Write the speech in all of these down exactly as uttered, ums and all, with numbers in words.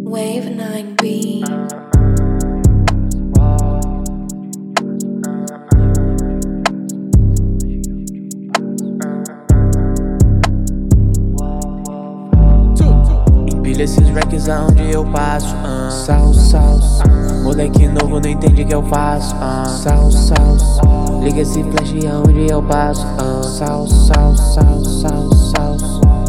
Wave nine B. Empilha esses racks aonde eu passo, uh. Sal, sal, moleque novo não entende o que eu faço, uh. Sal, sal, liga esse flash aonde eu passo, uh. Sal, sal, sal, sal, sal.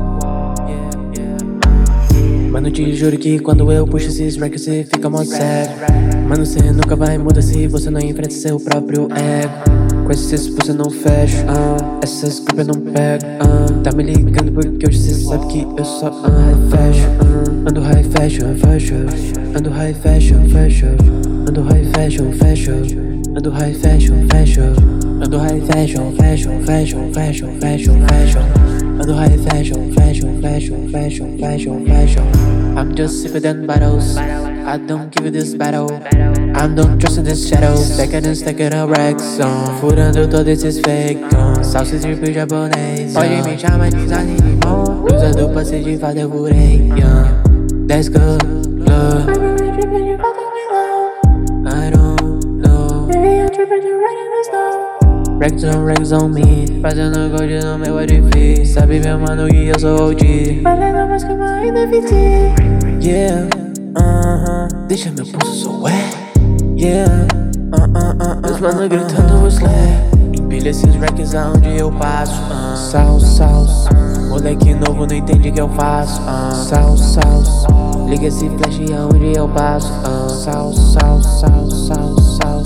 Mano, te juro que quando eu puxo esses racks cê fica mó sério. Mano, cê nunca vai mudar se você não enfrenta seu próprio ego. Com esses você não fecha, uh. essas culpas eu não pego, uh. Tá me ligando porque hoje cê sabe que eu só ando high fashion, uh. Ando high fashion, fashion. Ando high fashion, fashion. Ando high fashion, fashion. Ando high fashion, fashion. Ando high fashion, fashion, fashion, fashion, fashion, fashion. Ando high fashion, fashion, fashion, fashion, fashion, fashion. I'm just sipping them bottles. I don't give you this battle. I don't trust in this shadow. Stacking and stacking a racks on. Furando todos esses fake on. Salsa de triple japonês. Pode me chamar de Zane Limão. Blusa dupla se de fato eu furei. That's good, good. I don't know. Racks on, racks on me. Fazendo gold no meu edifício. Sabe meu mano que eu sou O G. Valendo mais que uma ainda yeah, uh-huh. Deixa meu pulso so wet. Yeah, uh-uh-uh. Os mano gritando o slay. Empilha esses racks aonde eu passo, uh. Sal, sal, moleque novo não entende o que eu faço, uh. Sal, sal, liga esse flash aonde eu passo, uh. Sal, sal, sal, sal, sal.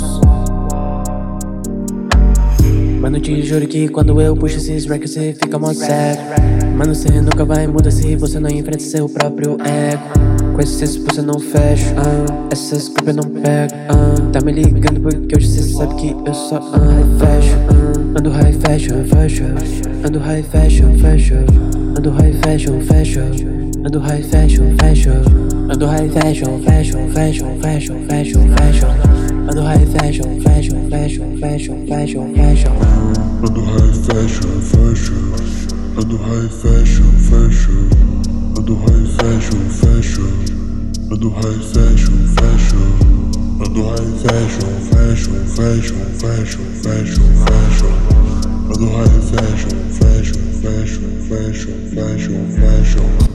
Mano, te juro que quando eu puxo esses racks cê fica mó sério. Mano, cê nunca vai mudar se você não enfrenta seu próprio ego. Com esses você não fecha, uh. essas culpas eu não pego, uh. Tá me ligando porque hoje cê sabe que eu só ando high fashion, uh. Ando high fashion, fashion. Ando high fashion, fashion. Ando high fashion, fashion. Ando high fashion, fashion. Ando high fashion, fashion, fashion, fashion, fashion, fashion. Ando high fashion, fashion, fashion, fashion, fashion, fashion. Ando high fashion, fashion. Ando high fashion, fashion. Ando high fashion, fashion. Ando high fashion, fashion. Ando high fashion, fashion, fashion, fashion, fashion, fashion. Ando high fashion, fashion, fashion, fashion, fashion, fashion.